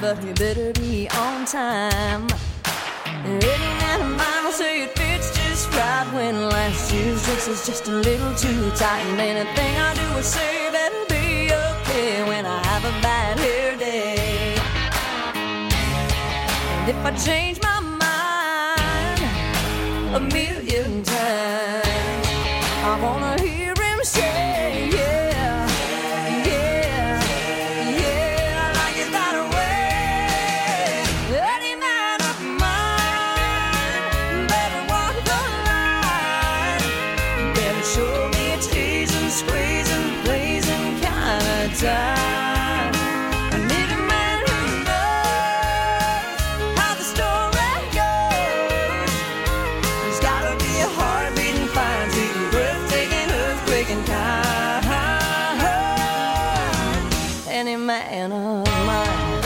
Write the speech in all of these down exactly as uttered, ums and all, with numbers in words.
but you better be on time. Any man of mine will say it fits just right when last year's dress is just a little too tight. And anything I do or say better be okay when I have a bad hair day. And if I change my mind a million times, I wanna hear him say, yeah, yeah, yeah, I like it that way. Any man of mine better walk the line, better show me a teasing, squeezing, pleasing kind of time. I need a man who knows how the story goes. There's gotta be a heart-beating, fine-beating, breathtaking, earthquaking kind. Any man of mine.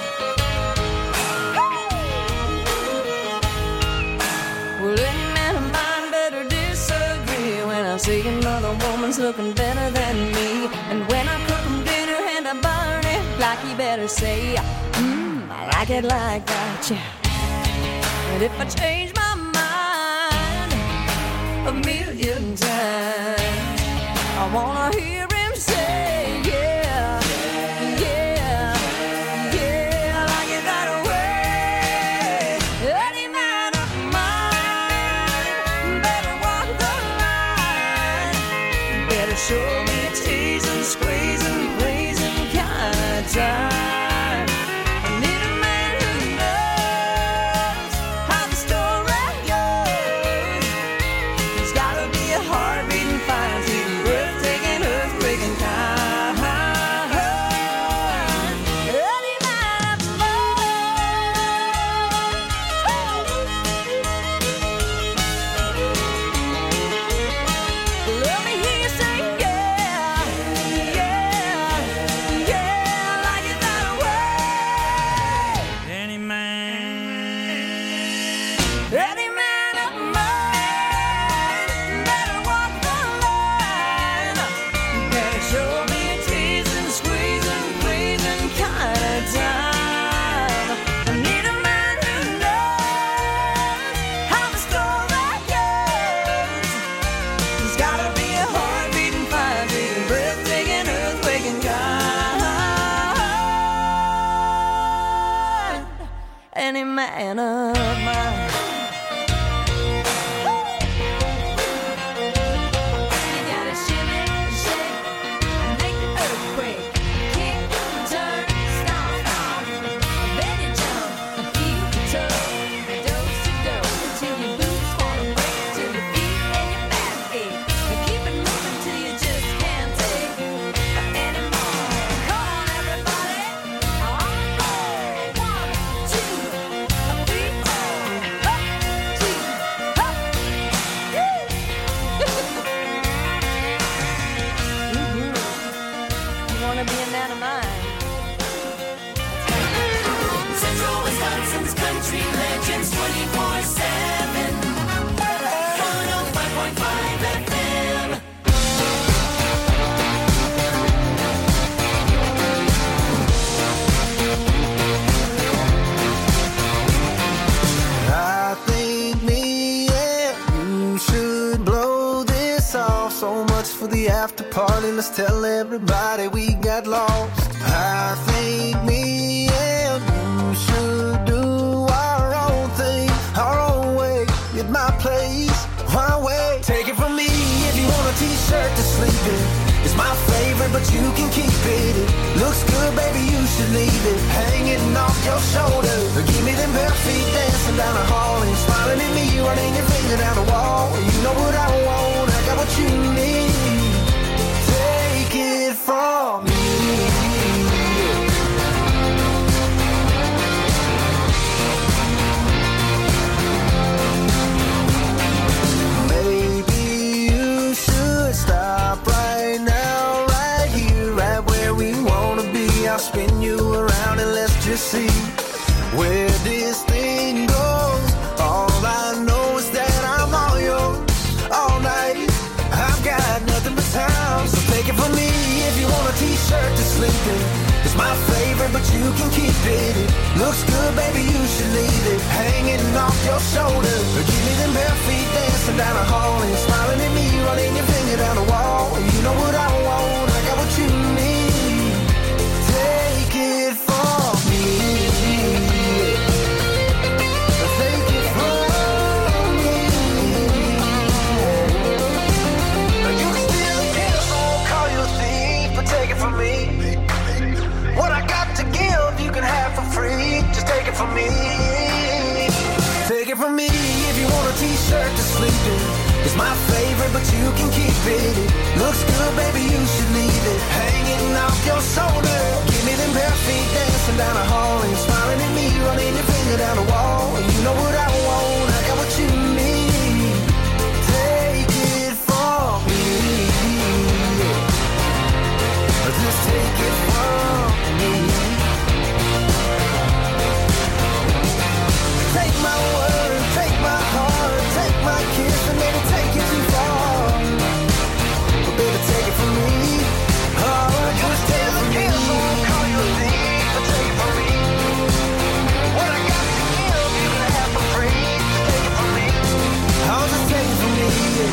Well, any man of mine better disagree when I see another woman's looking better than me. And when I cook him dinner and I burn it, like he better say, mmm, I like it like that, yeah. And if I change my mind a million times, I wanna hear him say, yeah, yeah, yeah, I like it that way. Any man of mine better walk the line, better show me a teasing, squeezing, pleasing kind of time. I need a man who knows how the story goes. There's gotta be a heart-beating, fine-beating, breathtaking, earthquaking kind. Any man of mine. Let me hear you say, yeah, yeah, yeah, I like it that way. Any man. Any man of mine better walk the line, better show me a teasing, squeezing, pleasing kind of time. I need a man who knows how the story goes. There's gotta be a heart-beating, fire-beating, breathtaking, earthquaking kind. Any man of mine. You gotta shimmy, shake, and make the earthquake. Kick, turn, stomp, stomp. Then you jump, and feel the tug. Dose to dose, till your boots wanna break, till your feet and your back ache. And keep it moving till you just can't take anymore. Come on, everybody, on the floor. One, two, three, four. Up, two, up. Woo! Mhm. You wanna be a man of mine? Central Wisconsin's country legends twenty-four seven. one oh five point five F M. I think me and you should blow this off. So much for the after party, let's tell everybody we got lost. I think me and you should do our own thing, our own way, at my place, my way. Take it from me, if you want a t-shirt to sleep in, it's my favorite, but you can keep it. It looks good, baby, you should leave it hanging off your shoulder. Give me them bare feet dancing down the hall and smiling at me, running your finger down the wall. You know what I want, I got what you need. Take it from me. Maybe you should stop right now, right here, right where we wanna be. I'll spin you around and let's just see where this thing goes. All I know is that I'm all yours all night. I've got nothing but time, so take it from me. If you want a t-shirt to sleep in, it's my favorite, but you can keep it. It looks good, baby, you should leave it hanging off your shoulder. Give me them bare feet dancing down the hall and smiling at me, running your finger down the wall. You know what I want, I got what you need. Take it from me. Take it from me. You can steal a kiss, I won't call you a thief, but take it from me. What I got to give, you can have for free. Just take it from me. Take it from me if you want a t-shirt to sleep in. It's my favorite, but you can keep it. It looks good, baby, you should leave it hanging off your shoulder. Give me them bare feet dancing down the hall and smiling at me, running your finger down the wall. You know what I want, I got what you need. Take it from me. Just take it from me. Take my word, take my heart, take my kiss, and maybe take it too far. But baby, take it from me. Oh, just take it from me. I won't call you a thief, but take it from me. What I got to give, you can have for free. Just take it from me. I'll just take it from me.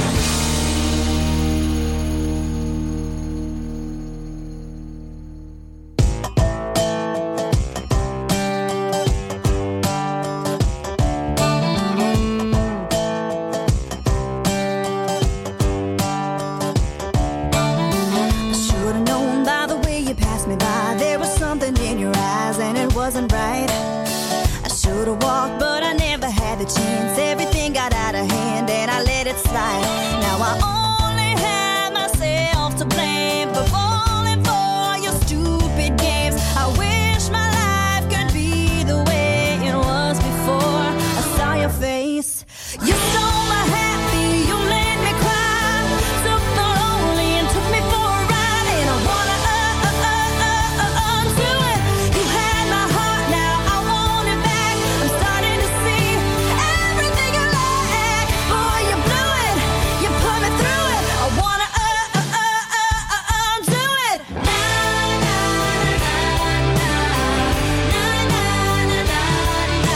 Wasn't right. I should have walked, but I never had the chance. Everything got out of hand and I let it slide. Now I only have myself to blame for falling for your stupid games. I wish my life could be the way it was before I saw your face. You stole my happy, you made me cry, took the lonely and took me for a ride. And I wanna uh, uh, uh, uh, uh, undo it. You had my heart, now I want it back. I'm starting to see everything you like. Boy, you blew it, you put me through it. I wanna uh, uh, uh, uh, uh, undo it. Na, na, na, na, na, na, na, na, na,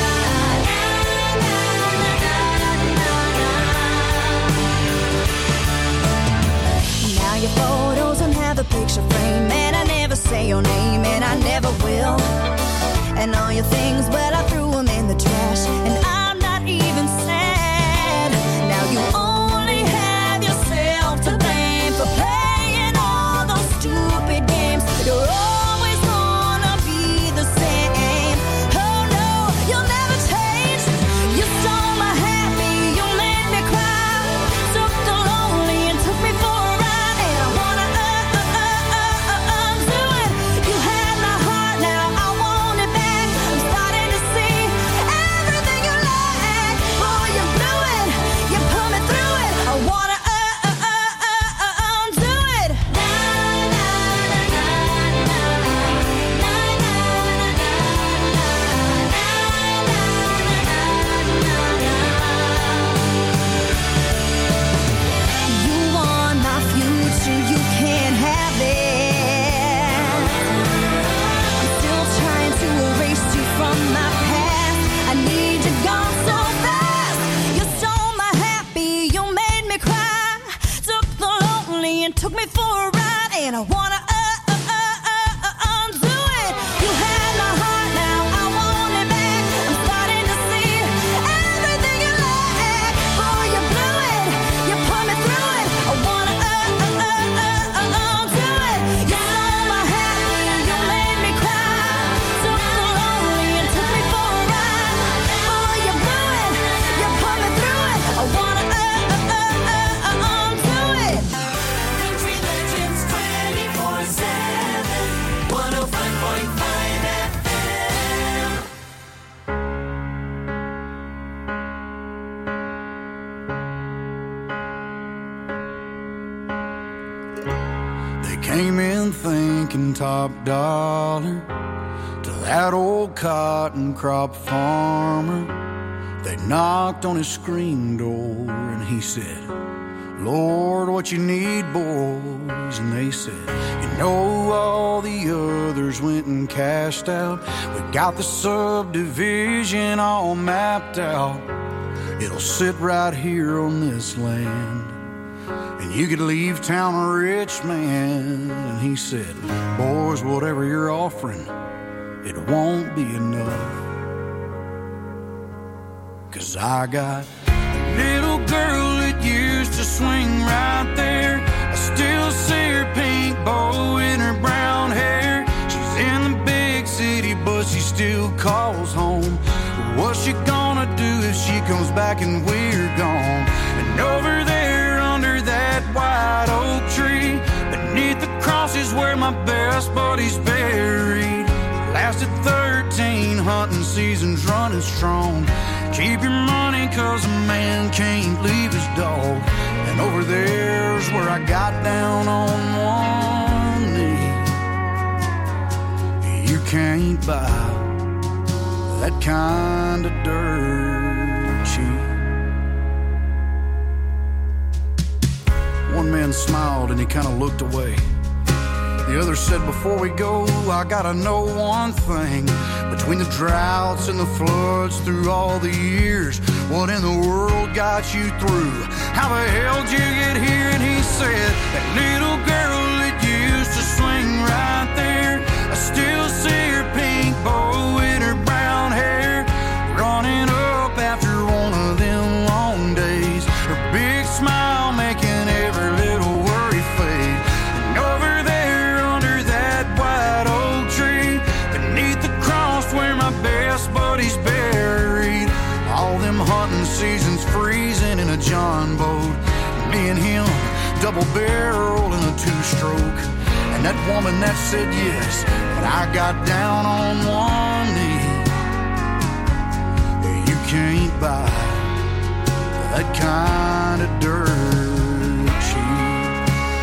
now your photos don't have a picture frame, and I never say your name, and I never will. And all your things, well, I threw them in the trash, and I'm not even sad. Now you only have yourself to blame for playing all those stupid games. You're always gonna be the same. Oh no, you'll never change. You stole my happy, you made me cry, took the lonely and took me for a ride. And I wanna uh, uh, uh, uh, uh, undo it. You had my heart, now I want it back. I'm starting to see everything you like. Boy, you blew it, you put me through it. I wanna uh, uh, uh, uh, uh, undo it. Na, na, na, na, na, na, na, you want my future, you can't have it. I'm still trying to erase you from my past. I need you gone so fast. You stole my happy, you made me cry, took the lonely and took me for a ride. And I wanna uh, uh, uh, uh, uh, undo it. You had my heart, now I want it back. I'm starting to see everything you like. Boy, you blew it, you put me through it. I wanna uh, uh, uh, uh, uh, undo it. You stole my happy, you made me cry, took the lonely and took me for a ride. Boy, you blew it, you put me through it. I wanna uh, uh, uh, uh, uh, undo it. Country Legends twenty-four seven, one oh five point five F M. They came in thinking top dollar to that old cotton crop farmer. They knocked on his screen door and he said, Lord, what you need, boys? And they said, you know, all the others went and cashed out. We got the subdivision all mapped out. It'll sit right here on this land, and you could leave town a rich man. And he said, boys, whatever you're offering, it won't be enough. 'Cause I got a little girl that used to swing right there. I still see her pink bow in her brown hair. She's in the big city, but she still calls home. What's she gonna do if she comes back and we're gone? And over there under that white oak tree, beneath the cross is where my best buddy's buried. Lasted thirteen hunting seasons running strong. Keep your money 'cause a man can't leave his dog. And over there's where I got down on one knee. You can't buy that kind of dirt cheap. One man smiled and he kind of looked away. The other said, before we go, I gotta know one thing. Between the droughts and the floods through all the years, what in the world got you through? How the hell did you get here? And he said, that little girl that used to swing right there, I still see her pink bow in her brown hair, running up after one of them long days. Her big smile making every little worry fade. And over there under that white oak tree, beneath the cross where my best buddy's buried, all them hunting seasons freezing in a John boat, me and him double barrel in a two-stroke. And that woman that said yes, but I got down on one knee. You can't buy that kind of dirt cheap.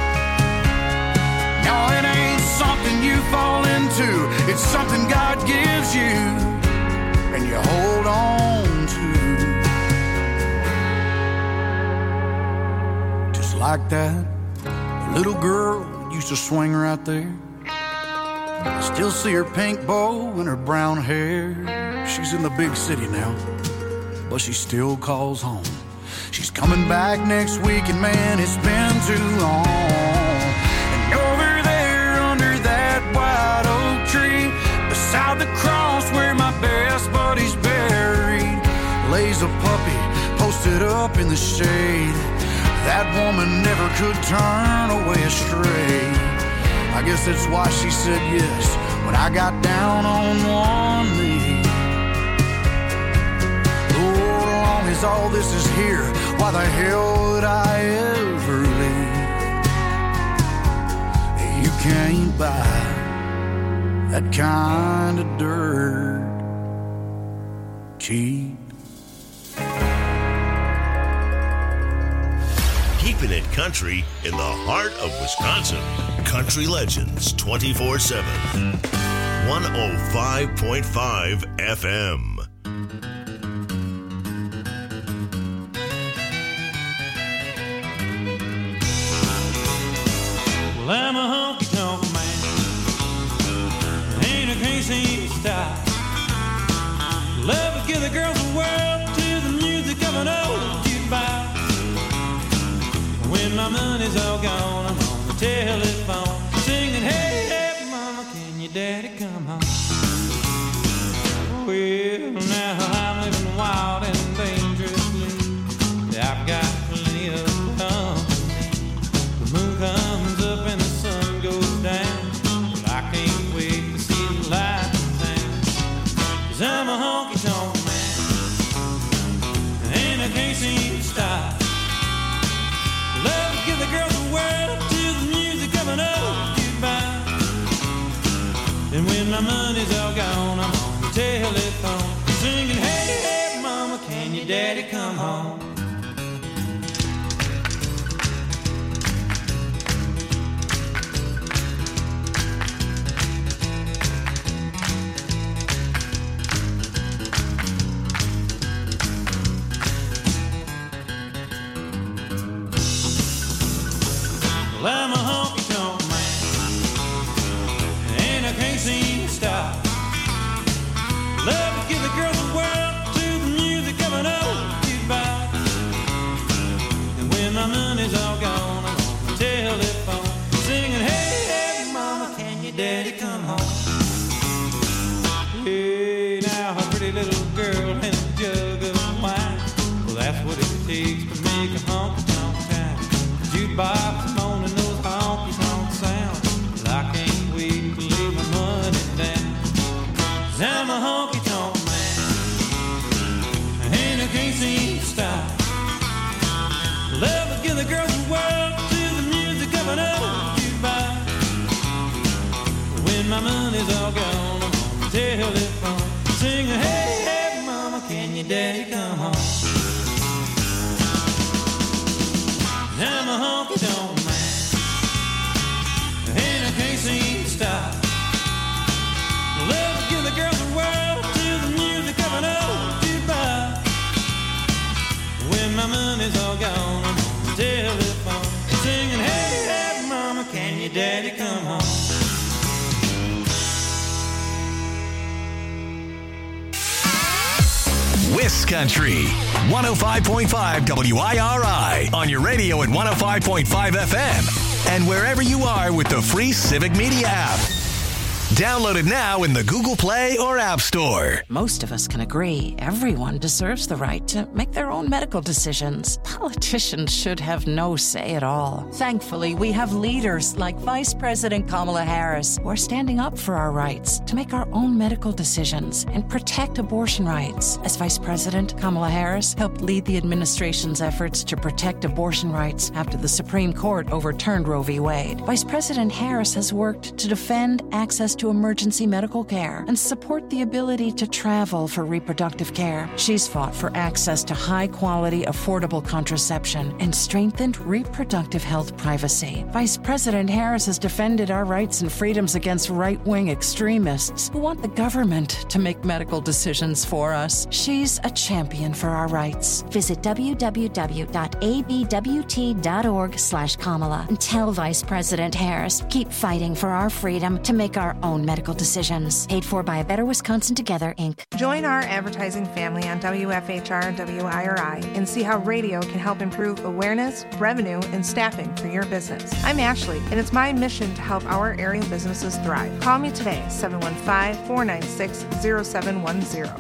No, it ain't something you fall into. It's something God gives you and you hold on to. Just like that little girl used to swing right there. I still see her pink bow and her brown hair. She's in the big city now, but she still calls home. She's coming back next week, and man, it's been too long. And over there under that white oak tree, beside the cross where my best buddy's buried, lays a puppy posted up in the shade. That woman never could turn away astray. I guess that's why she said yes when I got down on one knee. Lord, as long as all this is here, why the hell would I ever leave? You can't buy that kind of dirt cheap. Keeping it country in the heart of Wisconsin. Country Legends twenty-four seven. one oh five point five F M. Well, I'm a honky-tonk man. Ain't a crazy style. Love to give the girls the world to the music of an old jukebox. When my money's all gone, I'm on the telephone singing, hey, hey, mama, can your daddy come home? Well, now I'm living wild and dangerously. I've got plenty of company. The moon comes up and the sun goes down. Well, I can't wait to see the light down. 'Cause I'm a honky-tonk man, and I can't seem to stop. Love to give the girls the world to the music of an old jukebox. And when my money's all gone, I'm on the telephone singing, hey, hey, mama, can your daddy come home? money's all gone, I'm on the telephone, singing, hey, hey, mama, can your daddy come home? I'm a honky-tonk man, and I can't seem to stop. Love to give the girls the world to the music of an old jukebox. When my money's all gone, I'm on the telephone, singing, hey, hey, mama, can your daddy come home? Wiss Country, one oh five point five W I R I, on your radio at one oh five point five F M, and wherever you are with the free Civic Media app. Download it now in the Google Play or App Store. Most of us can agree everyone deserves the right to make their own medical decisions. Politicians should have no say at all. Thankfully, we have leaders like Vice President Kamala Harris who are standing up for our rights to make our own medical decisions and protect abortion rights. As Vice President, Kamala Harris helped lead the administration's efforts to protect abortion rights after the Supreme Court overturned Roe v. Wade. Vice President Harris has worked to defend access to to emergency medical care and support the ability to travel for reproductive care. She's fought for access to high-quality, affordable contraception and strengthened reproductive health privacy. Vice President Harris has defended our rights and freedoms against right-wing extremists who want the government to make medical decisions for us. She's a champion for our rights. Visit w w w dot a b w t dot org slash Kamala and tell Vice President Harris, keep fighting for our freedom to make our own medical decisions. Paid for by A Better Wisconsin Together, Incorporated. Join our advertising family on W F H R W I R I and see how radio can help improve awareness, revenue, and staffing for your business. I'm Ashley, and it's my mission to help our area businesses thrive. Call me today, seven one five, four nine six, zero seven one zero.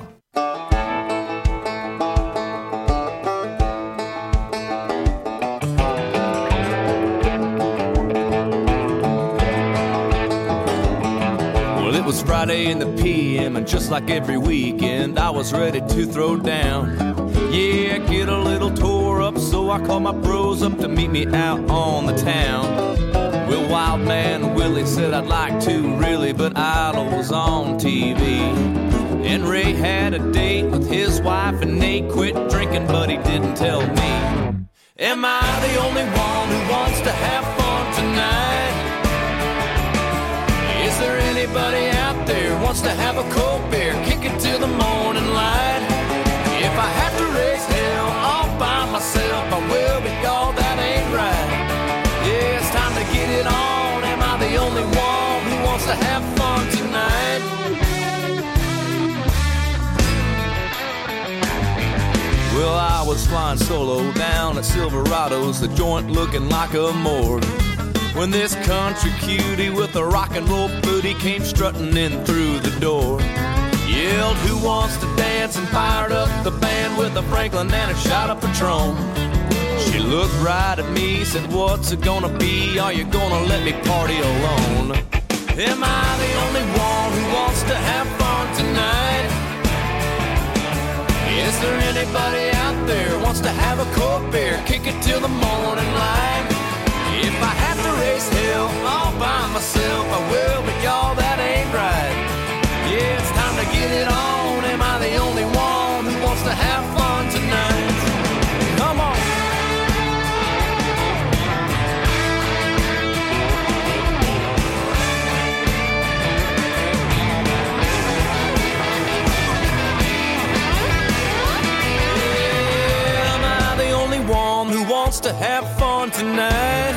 It was Friday in the P M, and just like every weekend, I was ready to throw down. Yeah, get a little tore up, so I called my bros up to meet me out on the town. Well, Wild Man Willie said I'd like to, really, but Idol was on T V. And Ray had a date with his wife, and Nate quit drinking, but he didn't tell me. Am I the only one who wants to have fun tonight? Is there anybody out there wants to have a cold beer, kick it till the morning light? If I have to raise hell all by myself, I will, but y'all, that ain't right. Yeah, it's time to get it on. Am I the only one who wants to have fun tonight? Well, I was flying solo down at Silverado's, the joint looking like a morgue, when this country cutie with a rock and roll booty came strutting in through the door. Yelled, who wants to dance, and fired up the band with a Franklin and a shot of Patron. She looked right at me, said, what's it gonna be? Are you gonna let me party alone? Am I the only one who wants to have fun tonight? Is there anybody out there wants to have a cold beer, kick it till the morning light? If I have to raise hell all by myself, I will, but y'all, that ain't right. Yeah, it's time to get it on. Am I the only one who wants to have fun tonight? Come on. Yeah, am I the only one who wants to have fun tonight?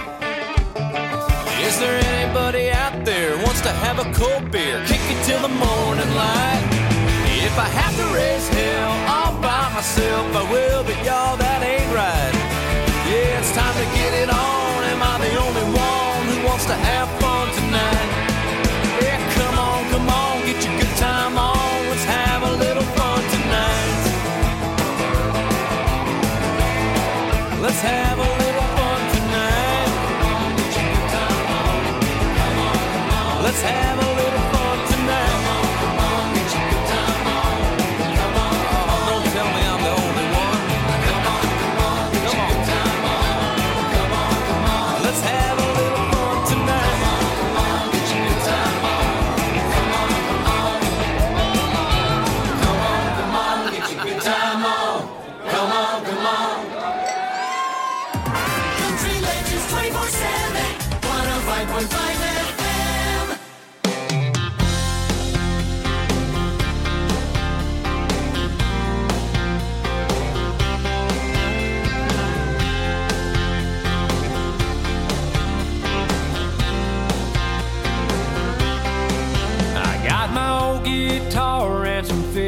Is there anybody out there wants to have a cold beer, kick it till the morning light? If I have to raise hell all by myself, I will, but y'all, that ain't right. Yeah, it's time to get it on. Am I the only one who wants to have fun tonight? Yeah, come on, come on, get your good time on. Let's have a little fun tonight. Let's have a little fun tonight. Let's have a little fun tonight. Come on, get your good time on. Come on,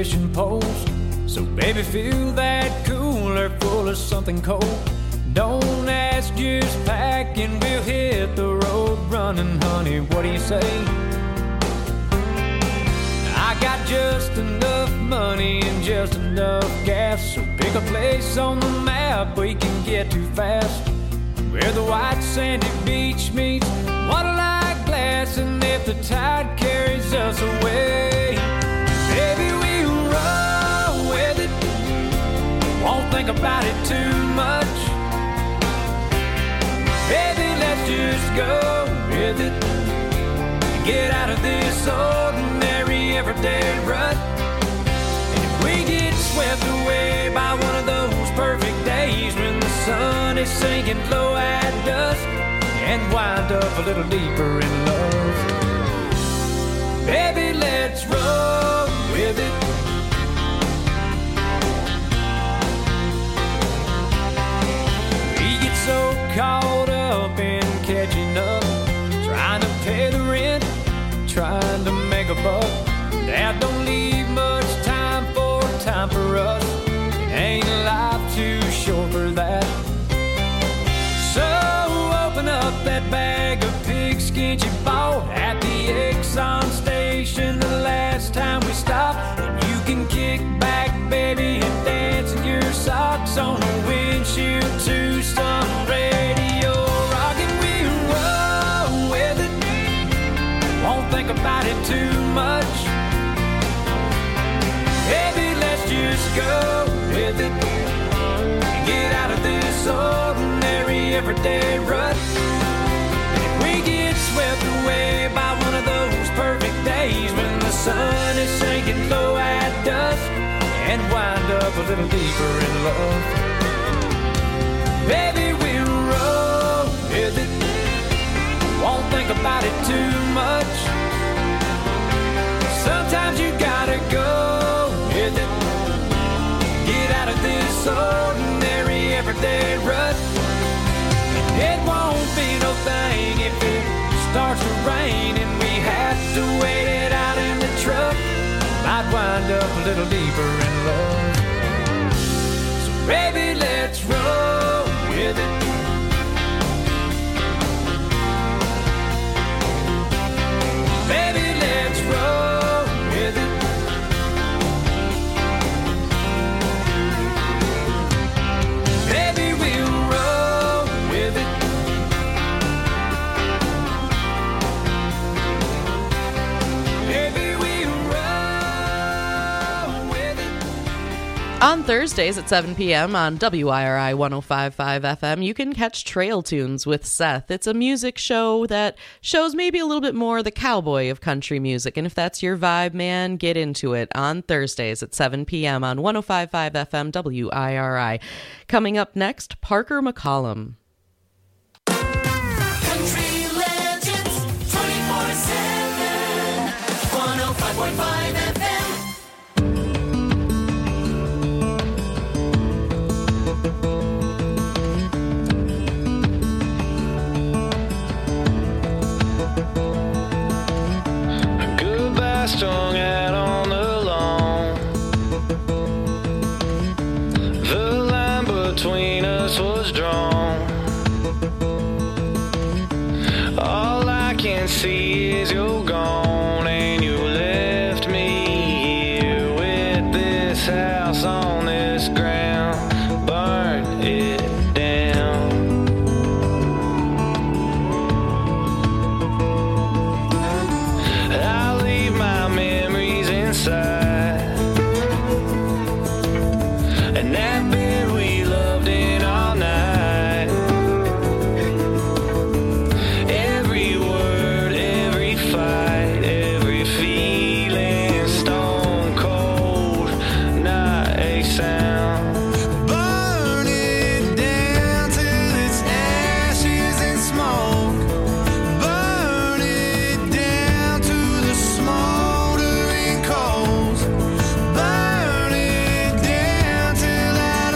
fishing poles. So baby, fill that cooler full of something cold. Don't ask, just pack and we'll hit the road running, honey. What do you say? I got just enough money and just enough gas, so pick a place on the map we can get to fast, where the white sandy beach meets water like glass. And if the tide carries us away, baby, we'll roll with it. Won't think about it too much. Baby, let's just go with it. Get out of this ordinary everyday rut. And if we get swept away by one of those perfect days when the sun is sinking low at dusk, and wind up a little deeper in love, baby, let's roll with it. We get so caught up in catching up, trying to pay the rent, trying to make a buck, that don't leave much time for time for us. It ain't life too short for that. So open up that bag of pigskin you bought at the Exxon station the last time we stopped, and you can kick back, baby, and dance in your socks on the windshield to some radio rock, and we'll roll with it. Won't think about it too much. Baby, let's just go with it. Get out of this ordinary everyday rut. And if we get swept away by one of those perfect days when the sun is sinking low at dusk, and wind up a little deeper in love, baby, we'll roll with it. Won't think about it too much. Sometimes you gotta go with it. Get out of this ordinary everyday rut. It won't be no thing if it starts to rain and we have to wait it out in the truck. Might wind up a little deeper in love. So baby, let's roll with it. Baby, let's roll with it. Baby, we'll roll with it. Baby, we'll roll with it. On Thursdays at seven p.m. on W I R I one oh five point five F M, you can catch Trail Tunes with Seth. It's a music show that shows maybe a little bit more the cowboy of country music. And if that's your vibe, man, get into it on Thursdays at seven p.m. on one oh five point five F M W I R I. Coming up next, Parker McCollum. Country Legends twenty-four seven, one oh five point five F M. Goodbye, strung out on the lawn. The line between us was drawn. All I can see is you're gone, and you left me here with this house on this ground. Burn it down. I'll leave my memories inside, and that bed we loved in all night. Every word, every fight, every feeling, stone cold, not a sound. Burn it down till it's ashes and smoke. Burn it down to the smoldering coals. Burn it down till that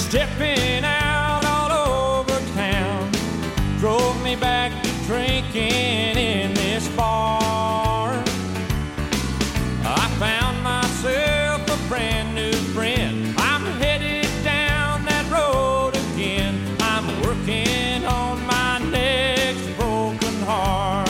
stepping out all over town drove me back to drinking in this bar. I found myself a brand new friend. I'm headed down that road again. I'm working on my next broken heart.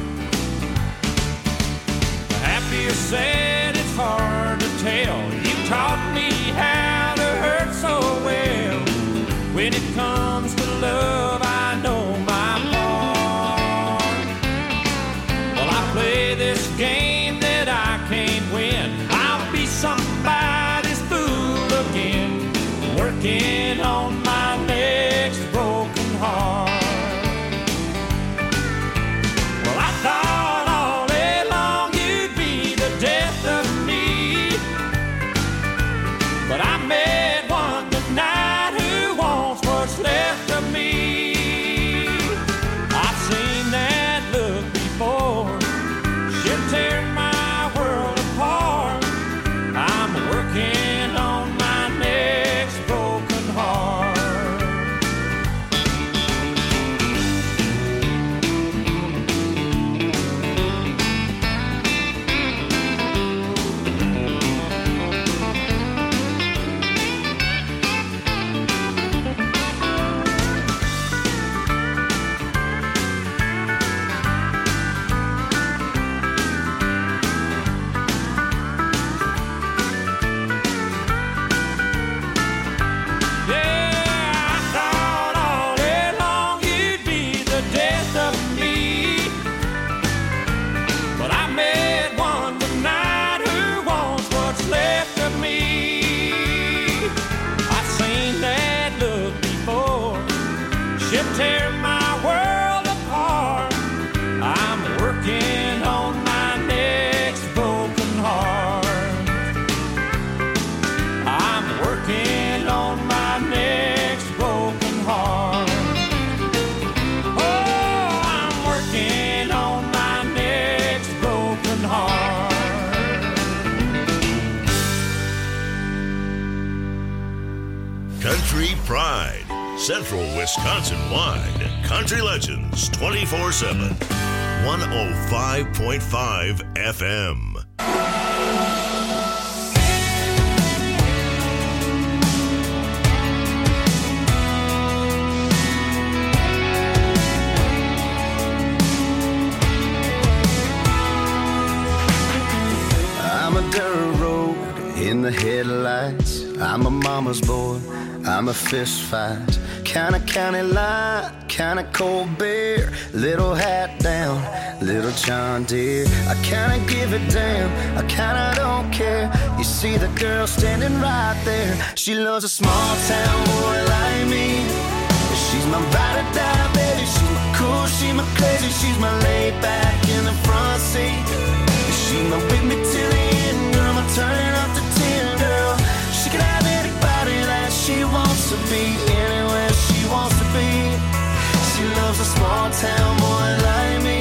Happy or sad, it's hard to tell. You taught me how to hurt so well. When it comes to love, I know my part. Well, I play this game that I can't win. I'll be somebody's fool again, working on my next broken heart. Well, I thought all day long you'd be the death of me, but I met one tonight who wants what's left of me. I've seen that look before. She'll tear my world apart. I'm working on my next broken heart. Yeah, I thought all day long you'd be the death of me, but I met one tonight who wants what's left of me. I've seen that look before. She'll tear my world apart. I'm working on my next broken heart. I'm working on my next broken heart. Oh, I'm working on my next broken heart. Country Pride, Central Wisconsin wide. Country Legends twenty-four seven. one oh five point five F M. I'm a dirt road in the headlights. I'm a mama's boy. I'm a fist fight. Kinda county line, kinda cold beer. Little hat down, little John Deere. I kinda give a damn, I kinda don't care. You see the girl standing right there. She loves a small town boy like me. She's my ride or die, baby. She's my cool, she's my crazy. She's my laid back in the front seat. She's my with me till the end, girl. I'm turning up to ten, girl. She can have anybody that she wants to be, anywhere she wants to be. She loves a small town boy like me.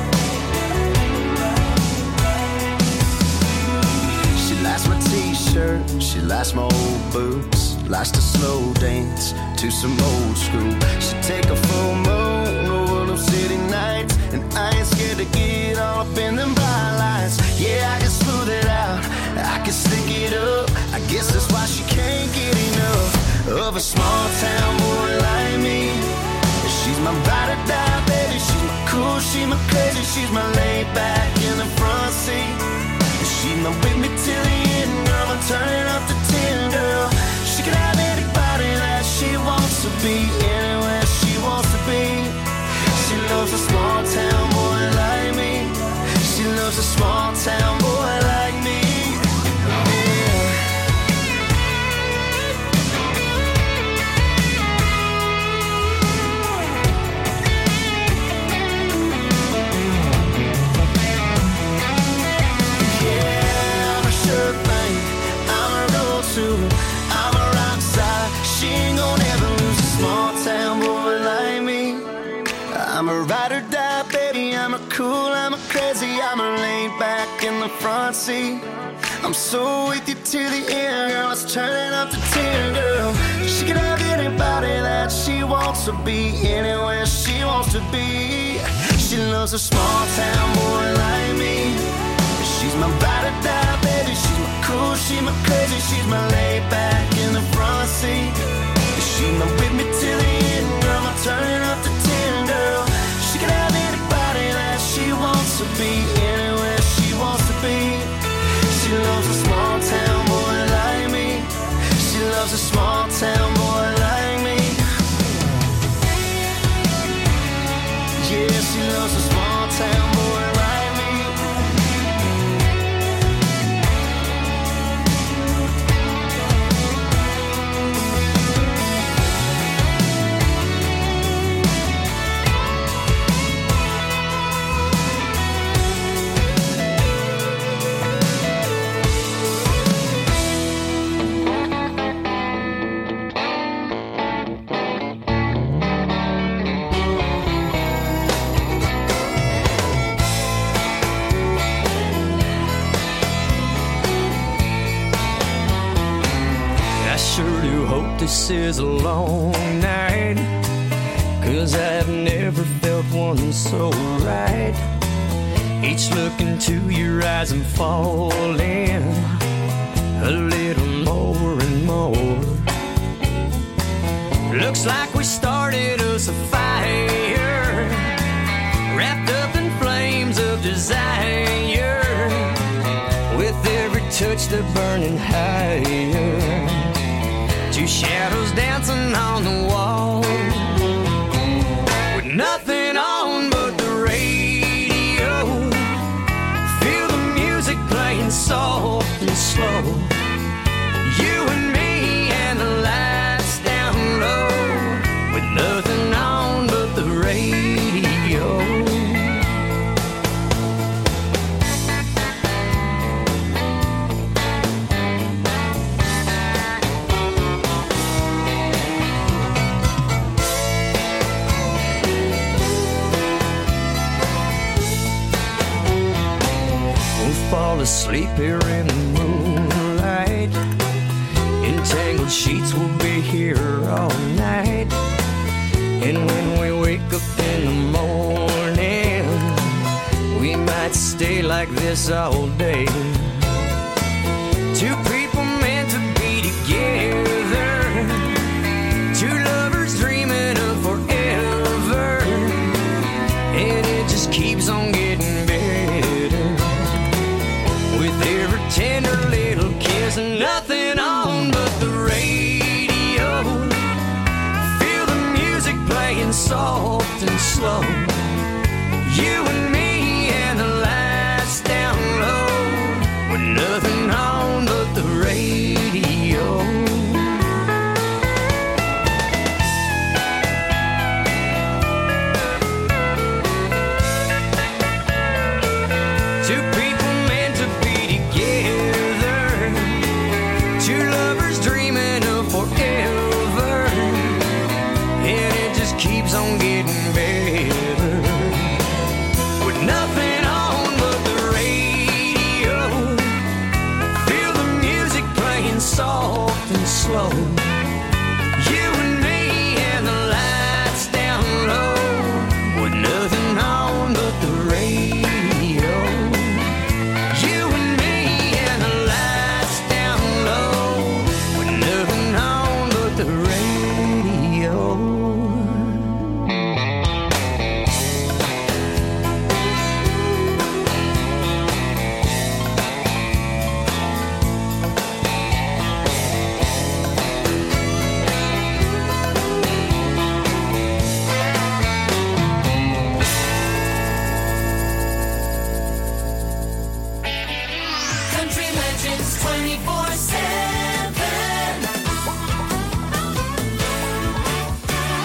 She likes my t-shirt, she likes my old boots, likes to slow dance to some old school. She take a full moon over them city nights, and I ain't scared to get all up in them bright lights. Yeah, I can smooth it out, I can slick it up. I guess that's why she can't get enough of a small town boy like me. She's my ride or die, baby. She's my cool, she's my crazy. She's my laid back in the front seat. She's my with me till the end, girl. I'm turning up to ten, girl. She can have anybody that she wants to be, anywhere she wants to be. She loves a small town boy like me. She loves a small town boy like me. I'm a rock star. She ain't gonna ever lose a small town boy like me. I'm a ride or die, baby. I'm a cool, I'm a crazy. I'm a laid back in the front seat. I'm so with you till the end, girl. Let's turn it up to ten, girl. She can to be anywhere she wants to be. She loves a small town boy like me. She's my ride or die, baby. She's my cool, she's my crazy. She's my laid back in the front seat. She's my with me till the end, girl. I'm turning up to ten, girl. She can have anybody that she wants to be, anywhere she wants to be. She loves a small town boy like me. She loves a small town boy like me. Yeah, she loves a small town boy like me. This is a long night, 'cause I've never felt one so right. Each look into your eyes I'm falling a little more and more. Looks like we started us a fire, wrapped up in flames of desire. With every touch they're burning higher. Two shadows dancing on the wall, with nothing on but the radio. Feel the music playing soft and slow. You and me and the lights down low, with nothing on but the radio. Fall asleep here in the moonlight. Entangled sheets will be here all night. And when we wake up in the morning, we might stay like this all day. Two people meant to be together, two lovers dreaming of forever, and it just keeps on getting better. With every tender little kiss and nothing on but the radio. Feel the music playing soft and slow. You and me and the lights down low, with nothing on but the radio. Two people meant to be together, two lovers dreaming of forever, and it just keeps on getting better. With nothing on but the radio. Feel the music playing soft and slow. You and me and the lights down low, with nothing on but the radio. You and me and the lights down low, with nothing on but the radio. Country Legends twenty-four seven.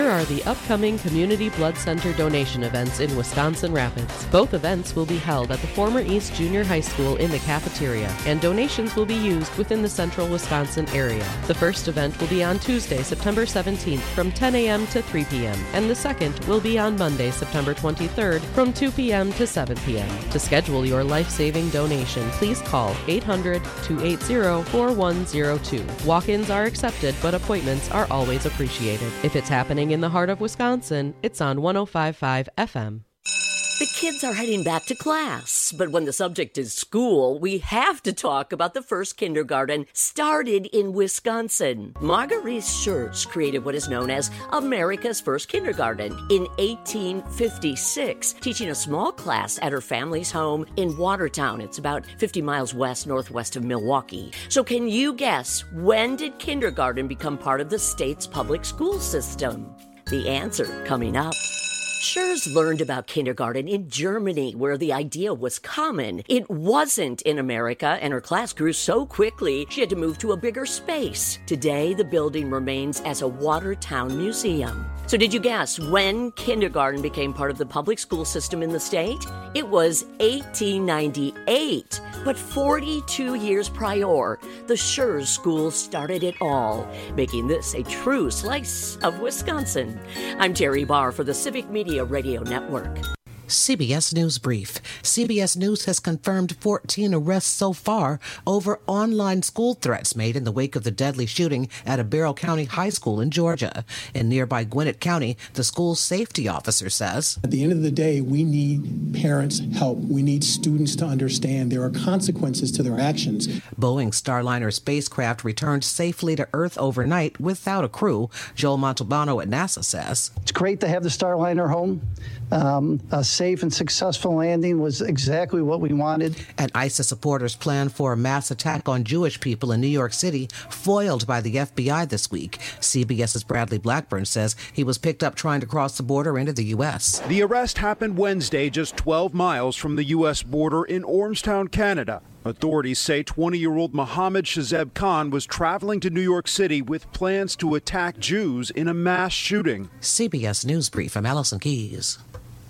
There are the upcoming Community Blood Center donation events in Wisconsin Rapids. Both events will be held at the former East Junior High School in the cafeteria, and donations will be used within the central Wisconsin area. The first event will be on Tuesday, September seventeenth from ten a.m. to three p.m., and the second will be on Monday, September twenty-third from two p.m. to seven p.m. To schedule your life-saving donation, please call eight hundred, two eight zero, four one zero two. Walk-ins are accepted, but appointments are always appreciated. If it's happening in the heart of Wisconsin, it's on one oh five point five F M. The kids are heading back to class, but when the subject is school, we have to talk about the first kindergarten started in Wisconsin. Marguerite Schurz created what is known as America's first kindergarten in eighteen fifty-six, teaching a small class at her family's home in Watertown. It's about fifty miles west northwest of Milwaukee. So can you guess, when did kindergarten become part of the state's public school system? The answer coming up. Schurz learned about kindergarten in Germany, where the idea was common. It wasn't in America, and her class grew so quickly she had to move to a bigger space. Today, the building remains as a Watertown museum. So did you guess when kindergarten became part of the public school system in the state? It was eighteen ninety-eight. But forty-two years prior, the Schurz School started it all, making this a true slice of Wisconsin. I'm Terry Barr for the Civic Media Radio Network. C B S News Brief. C B S News has confirmed fourteen arrests so far over online school threats made in the wake of the deadly shooting at a Barrow County high school in Georgia. In nearby Gwinnett County, the school's safety officer says, at the end of the day, we need parents' help. We need students to understand there are consequences to their actions. Boeing Starliner spacecraft returned safely to Earth overnight without a crew. Joel Montalbano at NASA says, it's great to have the Starliner home. Um, a safe and successful landing was exactly what we wanted. An ISIS supporter's plan for a mass attack on Jewish people in New York City foiled by the F B I this week. CBS's Bradley Blackburn says he was picked up trying to cross the border into the U S. The arrest happened Wednesday, just twelve miles from the U S border in Ormstown, Canada. Authorities say twenty-year-old Mohammed Shazeb Khan was traveling to New York City with plans to attack Jews in a mass shooting. C B S News Brief, I'm Allison Keys.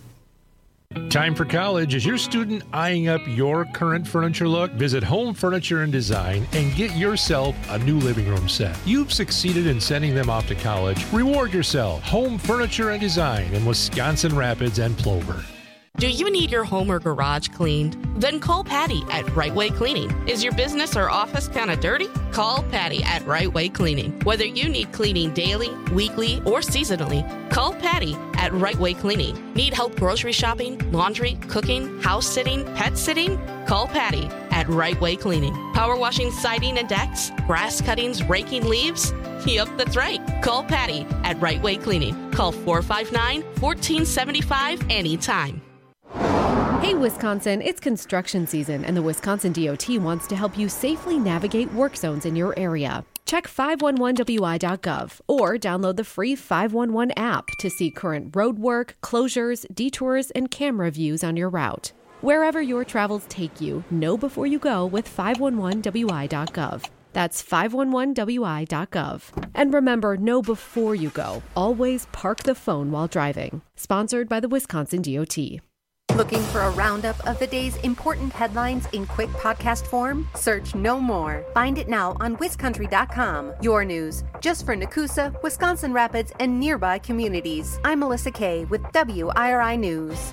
Time for college. Is your student eyeing up your current furniture look? Visit Home Furniture and Design and get yourself a new living room set. You've succeeded in sending them off to college. Reward yourself. Home Furniture and Design in Wisconsin Rapids and Plover. Do you need your home or garage cleaned? Then call Patty at Right Way Cleaning. Is your business or office kind of dirty? Call Patty at Right Way Cleaning. Whether you need cleaning daily, weekly, or seasonally, call Patty at Right Way Cleaning. Need help grocery shopping, laundry, cooking, house sitting, pet sitting? Call Patty at Right Way Cleaning. Power washing siding and decks, grass cuttings, raking leaves? Yup, that's right. Call Patty at Right Way Cleaning. Call four five nine, one four seven five anytime. Hey Wisconsin, it's construction season and the Wisconsin D O T wants to help you safely navigate work zones in your area. Check five one one W I dot gov or download the free five one one app to see current road work, closures, detours, and camera views on your route. Wherever your travels take you, know before you go with five one one W I dot gov. That's five one one W I dot gov. And remember, know before you go. Always park the phone while driving. Sponsored by the Wisconsin D O T. Looking for a roundup of the day's important headlines in quick podcast form? Search No More. Find it now on wiscountry dot com. Your news, just for Nakusa, Wisconsin Rapids, and nearby communities. I'm Melissa Kay with W I R I News.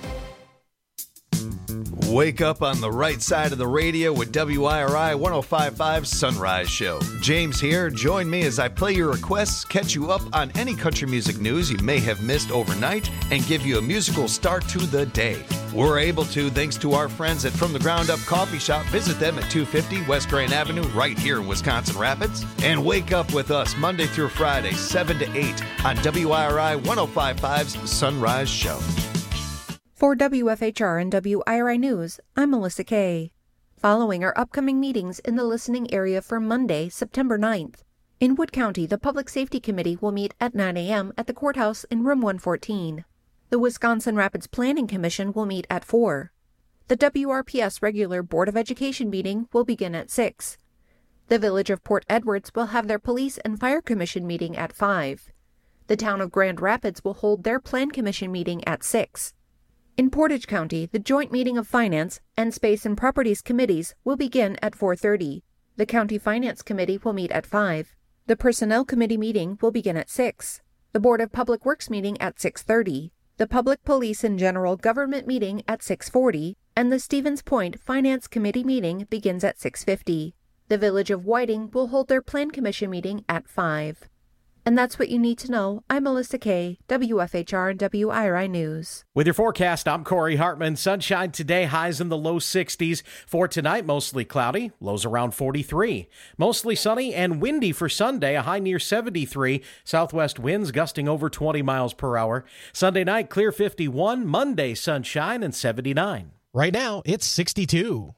Wake up on the right side of the radio with W I R I one oh five point five Sunrise Show. James here. Join me as I play your requests, catch you up on any country music news you may have missed overnight, and give you a musical start to the day. We're able to thanks to our friends at From the Ground Up Coffee Shop. Visit them at two fifty West Grand Avenue right here in Wisconsin Rapids. And wake up with us Monday through Friday, seven to eight on W I R I one oh five point five's Sunrise Show. For W F H R and W I R I News, I'm Melissa Kay. Following our upcoming meetings in the listening area for Monday, September ninth. In Wood County, the Public Safety Committee will meet at nine a.m. at the courthouse in room one fourteen. The Wisconsin Rapids Planning Commission will meet at four. The W R P S regular Board of Education meeting will begin at six. The Village of Port Edwards will have their Police and Fire Commission meeting at five. The town of Grand Rapids will hold their Plan Commission meeting at six. In Portage County, the joint meeting of Finance and Space and Properties Committees will begin at four thirty. The County Finance Committee will meet at five. The Personnel Committee meeting will begin at six. The Board of Public Works meeting at six thirty. The Public Police and General Government meeting at six forty. And the Stevens Point Finance Committee meeting begins at six fifty. The Village of Whiting will hold their Plan Commission meeting at five. And that's what you need to know. I'm Melissa Kay, W F H R and W I R I News. With your forecast, I'm Corey Hartman. Sunshine today, highs in the low sixties. For tonight, mostly cloudy, lows around forty-three. Mostly sunny and windy for Sunday, a high near seventy-three. Southwest winds gusting over twenty miles per hour. Sunday night, clear fifty-one. Monday, sunshine and seventy-nine. Right now, it's sixty-two.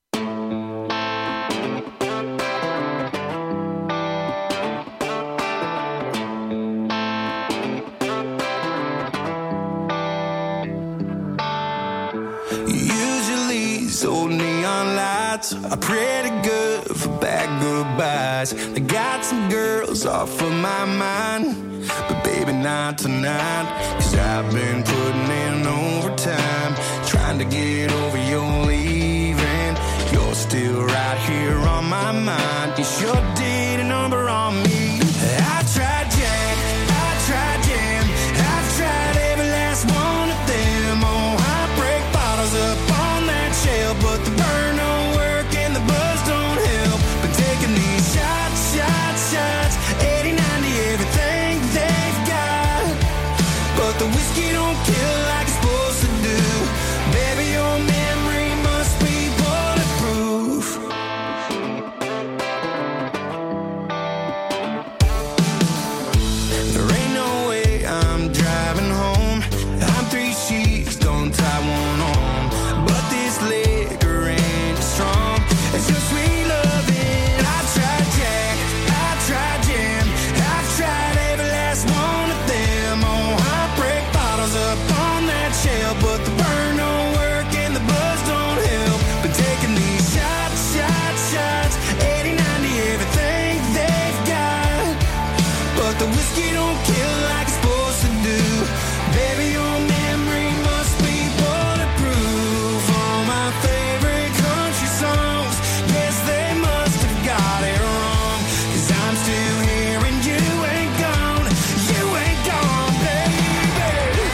Old neon lights are pretty good for bad goodbyes. They got some girls off of my mind, but baby not tonight. Cause I've been putting in overtime, trying to get over your leaving. You're still right here on my mind. You sure did a number on me. I tried Jack, I tried Jam, I've tried every last one of them. Oh, I break bottles up on that shelf, but the burn don't work and the buzz don't help. But taking these shots, shots, shots, eighty, ninety, everything they've got. But the whiskey don't kill like it's supposed to do. Baby, your memory must be bulletproof. There ain't no way I'm driving home. I'm three sheets, don't tie one on. But this liquor ain't strong as your sweet loving. I tried Jack, I tried Jam, I've tried every last one of them. Oh, I break bottles up on that shelf, but the burn don't work and the buzz don't help. But taking these shots, shots, shots, eighty, ninety, everything they've got. But the whiskey don't kill like it's supposed to do. Baby, your memory must be bulletproof. All my favorite country songs, yes, they must have got it wrong. Cause I'm still here and you ain't gone. You ain't gone, baby.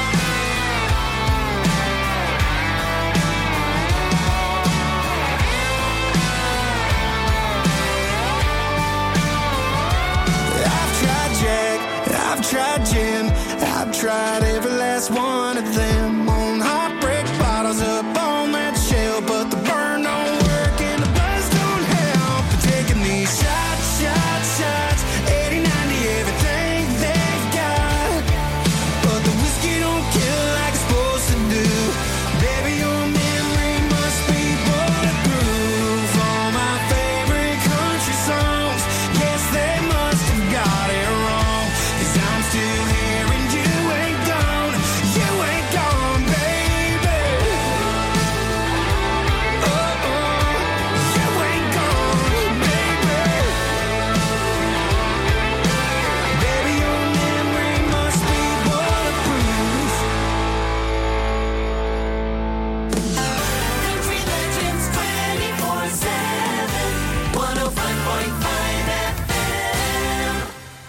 I've tried Jack, I've tried Jim, I've tried every last one of them. On heartbreak bottles up on that shelf, but the burn don't work and the buzz don't help. But taking these shots, shots, shots, eighty, ninety, everything they've got. But the whiskey don't kill like it's supposed to do. Baby, your memory must be bulletproof. All my favorite country songs, yes, they must have got it wrong. Cause I'm still here and you ain't gone. You ain't gone, baby. Oh, oh, you ain't gone, baby. Baby, your memory must be bulletproof. Country Legends twenty-four seven, one oh five point five F M.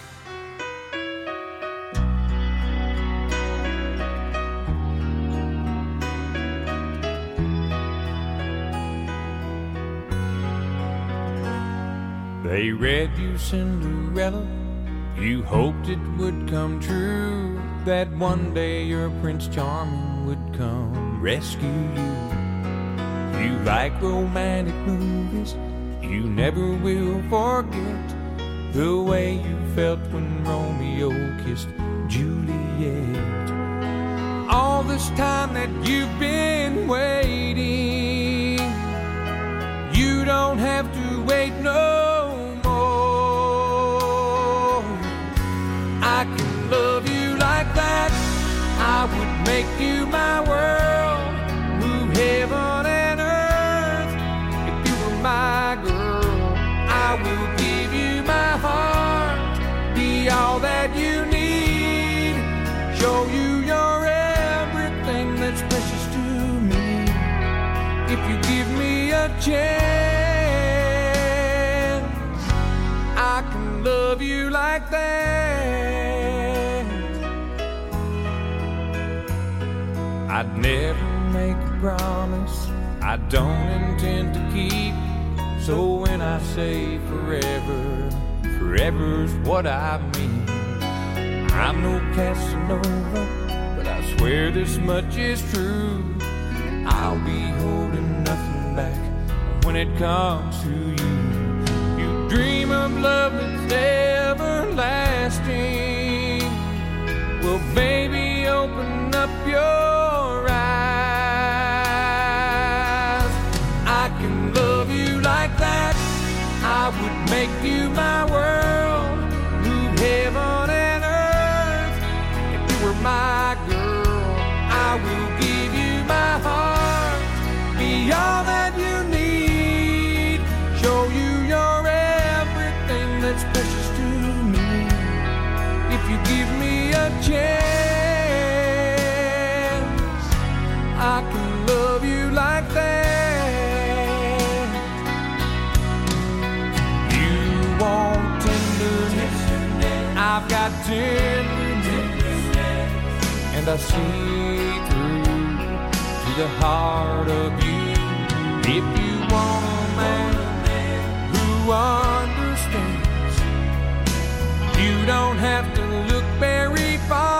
They read you Cinderella, you hoped it would come true, that one day your Prince Charming would come rescue you. You like romantic movies, you never will forget the way you felt when Romeo kissed Juliet. All this time that you've been waiting, you don't have to wait no more. I can love you like that, I would make you my world, move heaven and earth. If you were my girl, I will give you my heart, be all that you need. if you give me a chance, I can love you like that. I'd never make a promise I don't intend to keep. So when I say forever, forever's what I mean. I'm no Casanova, but I swear this much is true. I'll be holding nothing back when it comes to you. You dream of love that's everlasting. Well, baby, open up your eyes. I can love you like that. I would make you my world, move heaven and earth. If you were my girl, I will give you my heart, be all that you need, show you you're everything that's precious to me. If you give me a chance, I can love you like that. You want tenderness, I've got tenderness, and I see through to the heart of you. If you want a man who understands, you don't have to look very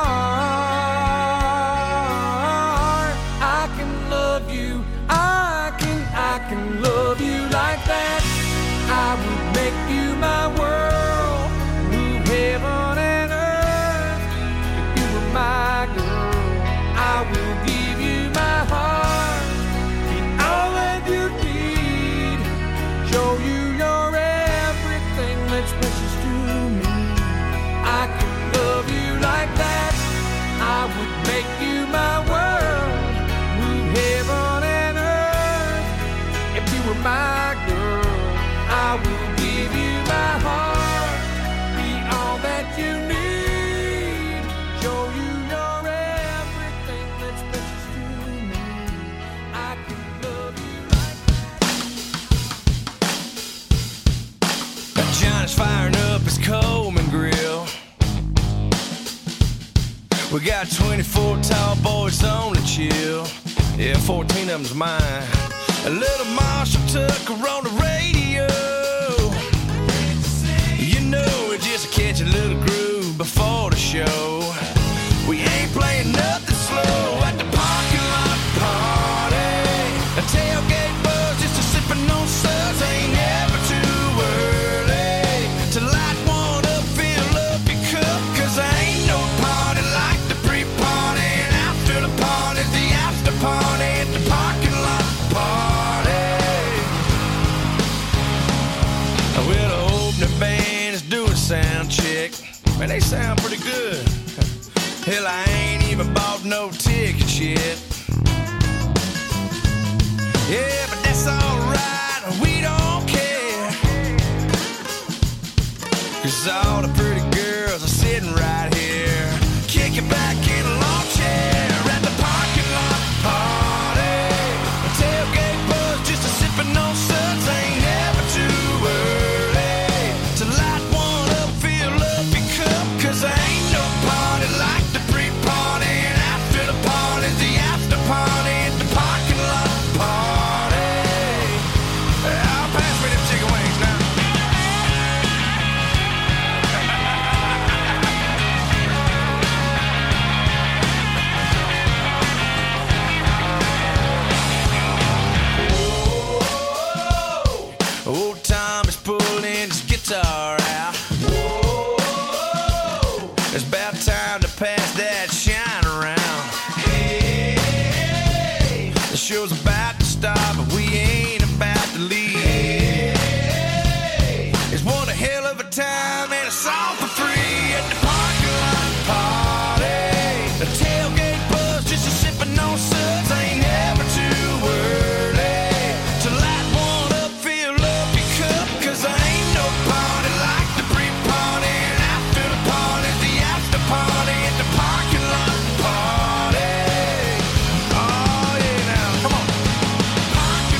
far. I can love you, I can, I can love you like that. I would make you my world, move heaven and earth. If you were my girl, I will give you my heart, be all that you need, show you you're everything that's precious to me. I can love you like that. I would make you my world, move heaven and earth. If you were my girl, I will give you my heart, be all that you need, show you you're everything that's precious to me. I can love you like that. John's firing up his Coleman grill. We got twenty-four tall boys on the chill. Yeah, fourteen of them's mine. A little Marshall Tucker on the radio. You know, we just catch a little groove before the show. We ain't playing nothing slow at the parking lot party. A tailgate buzz, just a sipping on suds. Ain't never too early to light one up, fill up your cup. Cause there ain't no party like the pre-party. And after the party's the after party at the parking lot party. Well, the opening band is doing sound check. Man, they sound pretty good. Hell, I ain't even bought no tickets yet. Yeah, but that's alright, we don't care. Cause all the pretty girls are sitting right here, kicking back in a lawn chair at the parking lot party. A tailgate buzz, just a sipping on suds. Ain't never too early to light one up, fill up your cup. Cause there ain't no party like the pre-party. And after the party's the after party at the parking lot party. I'll pass me them chicken wings now. Old Tom is pulling his guitar out. It's about time to pass that shine around. The show's about to start, but we ain't about to leave. It's one a hell of a time and it's all for free at the parking lot party. The tailgate buzz, just a sipping on suds. Ain't never too early to light one up, fill up your cup. Cause there ain't no party like the pre-party. And after the party's the after party at the parking lot party. Oh yeah, now come on. Parking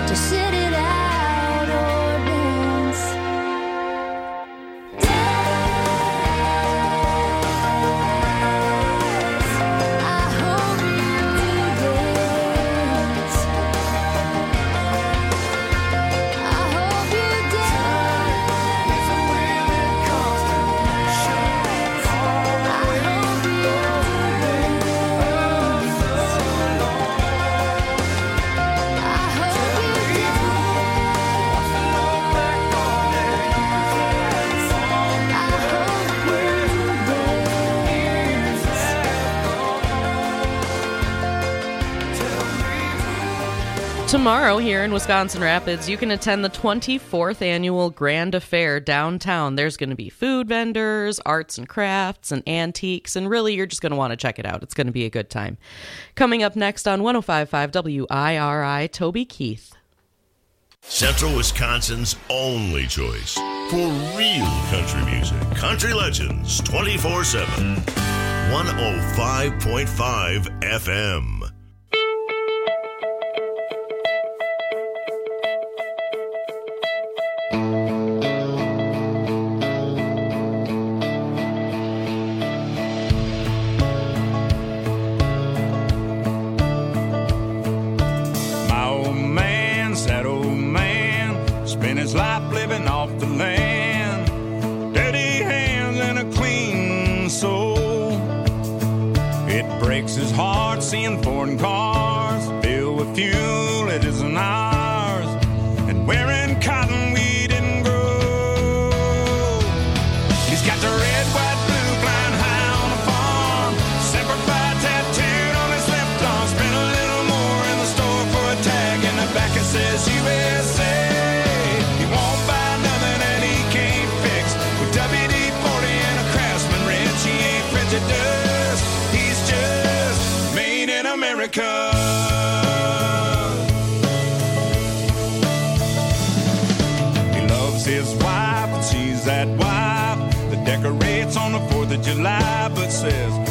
to sit it out or dance. I hope you dance. I hope you dance. I hope you Tomorrow here in Wisconsin Rapids, you can attend the twenty-fourth annual Grand Affair downtown. There's going to be food vendors, arts and crafts, and antiques, and really you're just going to want to check it out. It's going to be a good time. Coming up next on one oh five point five W I R I, Toby Keith. Central Wisconsin's only choice for real country music. Country Legends twenty-four seven. one oh five point five F M. My old man, sad old man, spent his life living off the land. Dirty hands and a clean soul. It breaks his heart seeing foreign cars filled with fuel it isn't ours, and wearing cotton we didn't grow. He's got the red, white, blue flying high on the farm, Semper Fi tattooed on his left arm. Spent a little more in the store for a tag, and the back it says U S A. He won't buy nothing that he can't fix. With W D forty and a Craftsman wrench, he ain't prejudiced. He's just made in America. He loves his wife, and she's that wife that decorates on the fourth of July, but says